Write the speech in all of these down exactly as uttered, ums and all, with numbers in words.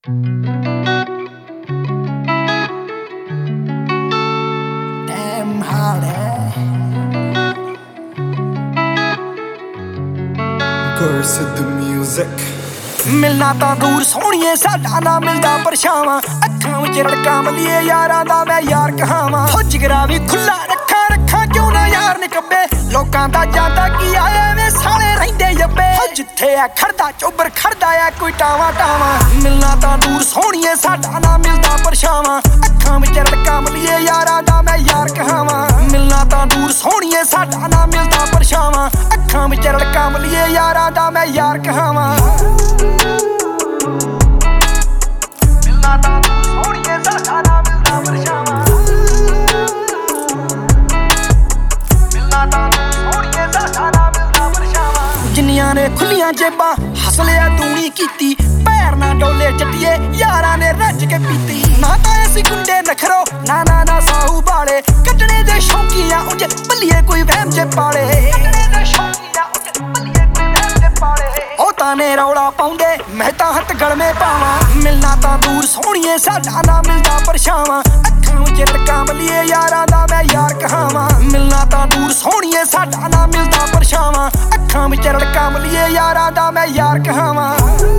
Damn hard है Gursed music मिलना ਤਾਂ ਦੂਰ ਸੋਹਣੀਏ ਸਾਡਾ ਨਾ ਮਿਲਦਾ ਪਰਛਾਵਾਂ ਅੱਖਾਂ ਵਿੱਚ ਰੜਕਾਂ ਮਲੀਏ ਯਾਰਾਂ ਦਾ ਮੈਂ ਯਾਰ ਕਹਾਵਾਂ ਹੋ ਜਿਗਰਾ ਵੀ ਖੁੱਲਾ ਰੱਖਾਂ ਰੱਖਾਂ ਕਿਉਂ ਨਾ ਯਾਰ ਨਿਕੱਬੇ ਲੋਕਾਂ ਦਾ ਜਾਂਦਾ ਕੀ ਆਏ ਵੇ ਸਾਲੇ ਰਹਿੰਦੇ ਯੱਬੇ ਹੋ ਜਿੱਥੇ ਆ ਖੜਦਾ ਚੋਬਰ ਖੜਦਾ ਆ ਕੋਈ ਟਾਵਾਂ ਟਾਵਾਂ ਮਿਲਣਾ ਤਾਂ ਦੂਰ ਸੋਹਣੀਏ ਸਾਡਾ ਨਾ ਮਿਲਦਾ ਪਰਛਾਵਾਂ ਅੱਖਾਂ ਵਿੱਚ ਰੜਕਾਂ ਮਲੀਏ ਯਾਰਾਂ ਦਾ ਮੈਂ ਯਾਰ ਕਹਾਵਾਂ ਮਿਲਣਾ ਤਾਂ ਦੂਰ ਸੋਹਣੀਏ ਸਾਡਾ ਨਾ ਮਿਲਦਾ ਪਰਛਾਵਾਂ ਅੱਖਾਂ ਵਿੱਚ ਰੜਕਾਂ ਮਲੀਏ ਯਾਰਾਂ ਦਾ ਮੈਂ ਯਾਰ ਕਹਾਵਾਂ ਮਿਲਣਾ ਤਾਂ ਦੂਰ ਸੋਹਣੀਏ ਸਾਡਾ ਨਾ ਮਿਲਦਾ ਪਰਛਾਵਾਂ ਮਿਲਣਾ ਤਾਂ ਦੂਰ ਸੋਹਣੀਏ ਸਾਡਾ ਨਾ ਮਿਲਦਾ ਪਰਛਾਵਾਂ ਜਿੰਨੀਆਂ ਨੇ ਖੁੱਲੀਆਂ ਜੇਬਾਂ ਹਸਲਿਆ ਤੂੰ ਕੀਤੀ ਪੈਰ ਨਾ ਡੋਲੇ ਚੱਟੀਏ ਯਾਰਾਂ ਨੇ ਰੱਜ ਕੇ ਪੀਤੀ ਨਾ ਤਾਂ ਅਸੀਂ ਗੁੰਡੇ ਨਖਰੋ ਨਾ ਨਾ ਨਾ ਸਾਹੂ ਬਾਲੇ ਕੱਢਣੇ ਦੇ ਸ਼ੌਂਕੀਆਂ ਉਂਝ ਬੱਲੀਏ ਕੋਈ ਵਹਿਮ ਜੇ ਪਾਲੇ ਕੱਢਣੇ ਦੇ ਸ਼ੌਂਕੀਆਂ ਉਂਝ ਬੱਲੀਏ ਕੋਈ ਵਹਿਮ ਜੇ ਪਾਲੇ ਉਹ ਤਾਂ ਨੇ ਰੌਲਾ ਪਾਉਂਦੇ ਮੈਂ ਤਾਂ ਹੱਥ ਗਲਮੇ ਪਾਵਾਂ ਮਿਲਣਾ ਤਾਂ ਦੂਰ ਸੋਹਣੀਏ ਸਾਡਾ ਨਾ ਮਿਲਦਾ ਪਰਛਾਵਾਂ ਅੱਖਾਂ ਵਿੱਚ ਰੜਕਾਂ ਮਲੀਏ ਯਾਰਾਂ ਦਾ ਮੈਂ ਯਾਰ ਕਹਾਵਾਂ ਮਿਲਣਾ ਤਾਂ ਦੂਰ ਸੋਹਣੀਏ ਸਾਡਾ ਨਾ ਮਿਲਦਾ ਪਰਛਾਵਾਂ ਅੱਖਾਂ ਵਿੱਚ ਰੜਕਾਂ ਮਲੀਏ ਯਾਰਾਂ ਦਾ ਮੈਂ ਯਾਰ ਕਹਾਵਾਂ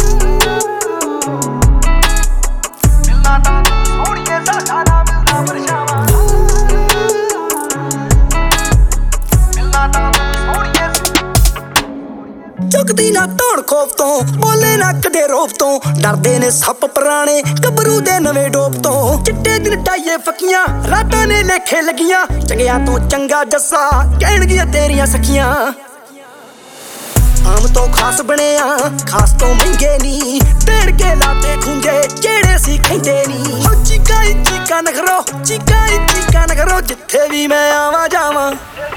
ਮਿਲਣਾ ਤਾਂ ਦੂਰ ਸੋਹਣੀਏ ਸਾਡਾ ਨਾ ਮਿਲਦਾ ਪਰਛਾਵਾਂ ਮਿਲਣਾ ਤਾਂ ਦੂਰ ਸੋਹਣੀਏ ਚੁੱਕਦੀ ਨਾ ਧੌਣ ਖੋਫ ਤੋਂ ਬੋਲੇ ਨਾ ਕਦੇ ਰੋਪ ਤੋਂ ਡਰਦੇ ਨੇ ਸੱਪ ਪੁਰਾਣੇ ਗੱਭਰੂ ਦੇ ਨਵੇਂ ਡੋਪ ਤੋਂ ਚਿੱਟੇ ਦਿਨ ਟਾਈਏ ਫੱਕੀਆਂ ਰਾਤਾਂ ਨੇ ਲੇਖੇ ਲੱਗੀਆਂ ਚੰਗਿਆਂ ਤੋਂ ਚੰਗਾ ਜੱਸਾ ਕਹਿਣਗੀਆਂ ਤੇਰੀਆਂ ਸਖੀਆਂ ਆਮ ਤੋਂ ਖਾਸ ਬਣਿਆ ਖਾਸ ਤੋਂ ਮਹਿੰਗੇ ਨੀ ਤੇੜ ਕੇ ਲਾਤੇ ਖੁੰਝੇ ਜਿਹੜੇ ਸੀ ਖੈਂਦੇ ਨੀ ਹੋ ਚੀਕਾਂ ਹੀ ਚੀਕਾਂ ਨਖਰੋ ਚੀਕਾਂ ਹੀ ਚੀਕਾਂ ਨਖਰੋ ਜਿੱਥੇ ਵੀ ਮੈਂ ਆਵਾਂ ਜਾਵਾਂ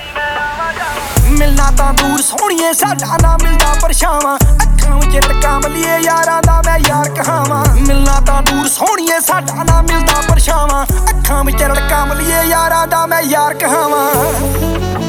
ਮਿਲਣਾ ਤਾਂ ਦੂਰ ਸੋਹਣੀਏ ਸਾਡਾ ਨਾ ਮਿਲਦਾ ਪਰਛਾਵਾਂ ਅੱਖਾਂ ਵਿੱਚ ਰੜਕਾਂ ਮਲੀਏ ਯਾਰਾਂ ਦਾ ਮੈਂ ਯਾਰ ਕਹਾਵਾਂ ਮਿਲਣਾ ਤਾਂ ਦੂਰ ਸੋਹਣੀਏ ਸਾਡਾ ਨਾ ਮਿਲਦਾ ਪਰਛਾਵਾਂ ਅੱਖਾਂ ਵਿੱਚ ਰੜਕਾਂ ਮਲੀਏ ਯਾਰਾਂ ਦਾ ਮੈਂ ਯਾਰ ਕਹਾਵਾਂ